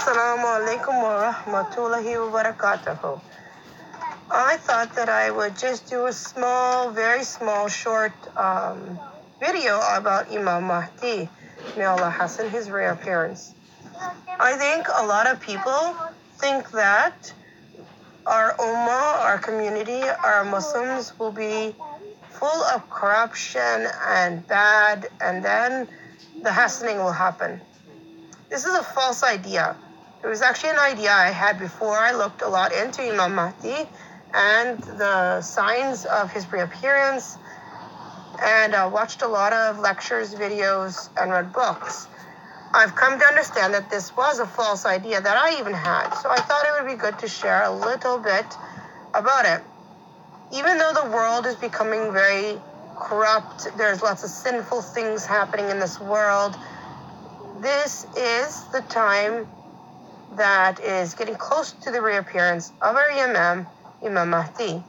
Assalamu alaikum wa rahmatullahi wa barakatuhu. I thought that I would just do a very small, short video about Imam Mahdi. May Allah hasten his reappearance. I think a lot of people think that our ummah, our community, our Muslims will be full of corruption and bad, and then the hastening will happen. This is a false idea. It was actually an idea I had before I looked a lot into Imam Mahdi and the signs of his reappearance, and watched a lot of lectures, videos, and read books. I've come to understand that this was a false idea that I even had, so I thought it would be good to share a little bit about it. Even though the world is becoming very corrupt, there's lots of sinful things happening in this world, this is the time that is getting close to the reappearance of our Imam Mahdi.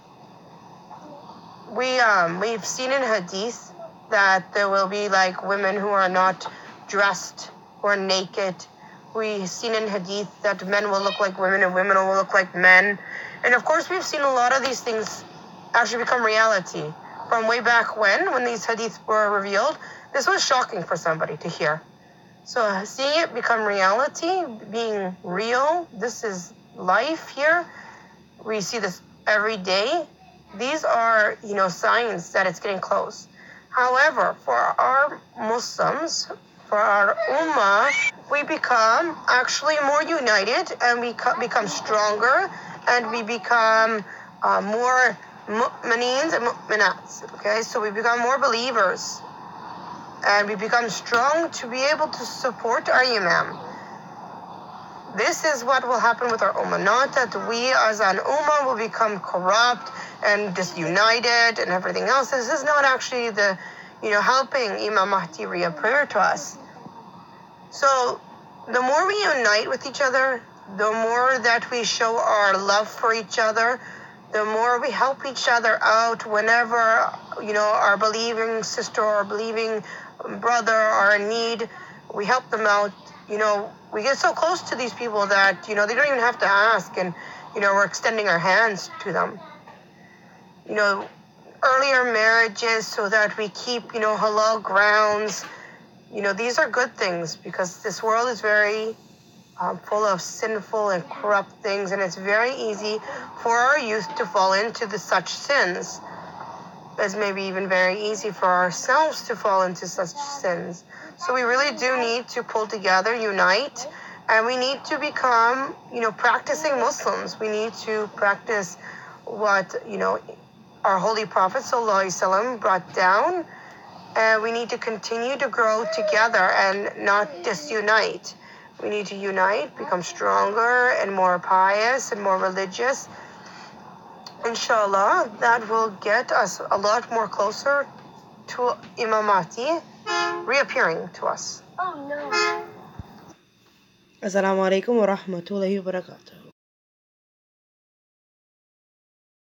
We've seen in hadith that there will be like women who are not dressed, who are naked. We've seen in hadith that men will look like women and women will look like men. And of course, we've seen a lot of these things actually become reality. From way back when these hadiths were revealed, this was shocking for somebody to hear. So seeing it become reality, being real, this is life here. We see this every day. These are, signs that it's getting close. However, for our Muslims, for our ummah, we become actually more united, and we become stronger, and we become more mu'mineen and mu'minat. Okay, so we become more believers. And we become strong to be able to support our Imam. This is what will happen with our ummah. Not that we as an ummah will become corrupt and disunited and everything else. This is not actually the, helping Imam Mahdi reappear to us. So the more we unite with each other, the more that we show our love for each other, the more we help each other out whenever, our believing sister or believing brother are in need, we help them out. We get so close to these people that, they don't even have to ask, and, we're extending our hands to them. Earlier marriages so that we keep, halal grounds. These are good things because this world is very full of sinful and corrupt things, and it's very easy for our youth to fall into such sins. It's maybe even very easy for ourselves to fall into such sins. So we really do need to pull together, unite, and we need to become, practicing Muslims. We need to practice what, our Holy Prophet ﷺ brought down, and we need to continue to grow together and not disunite. We need to unite, become stronger and more pious and more religious. Inshallah, that will get us a lot more closer to Imam Mahdi reappearing to us. Oh no. Assalamu alaikum wa rahmatullahi wa barakatuh.